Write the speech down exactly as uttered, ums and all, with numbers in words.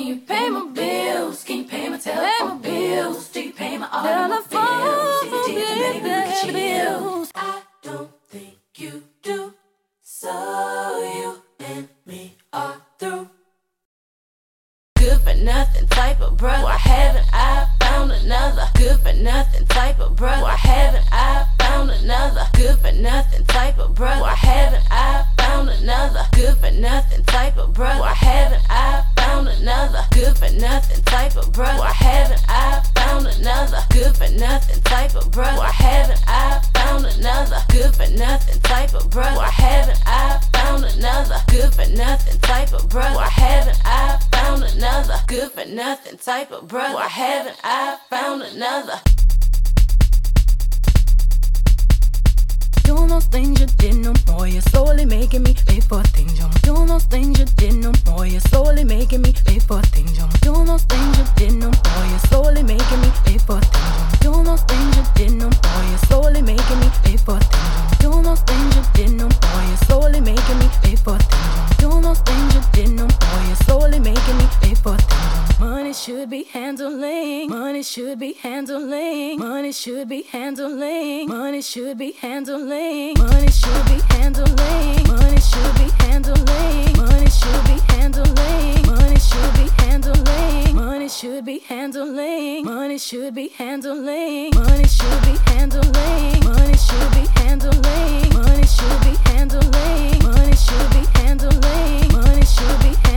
Can you pay my bills? Can you pay my telephone bills? Do you pay my automobile bills? If you did, then maybe we could chill. I don't think you do, so you and me are through. Good for nothing type of brother. Why haven't I found another? Good for nothing type of brother. Why haven't I found another? Good for nothing type of brother. Why haven't I found another? Good for nothing type of brother. Why haven't I found another? Good for nothing type of brother. Why haven't I found another? Good for nothing type of brother. Why haven't I found another? Good for nothing type of brother. Why haven't I found another? Good for nothing type of brother. Why haven't I found another? Good for nothing type of brother. Why haven't I found another? Doing those things you didn't know more. You're slowly making me pay for things you're doing those things you didn't know more. You're slowly making me pay for things you're doing those things you didn't know more. You're slowly making me pay for things you're doing those things you didn't know more. You're slowly making me pay for things you're doing those things you didn't know more. You're slowly making me pay for things you're doing those things you didn't know more. You're slowly making me pay for things. Money should be handling. Money should be handling. Money should be handling. Money should be handling. Money should be handling. Money should be handling. Money should be handling. Money should be handling. Money should be handling. Money should be handling. Money should be handling. Money should be handling. Money should be handling. Money should be handling. Money should be handling.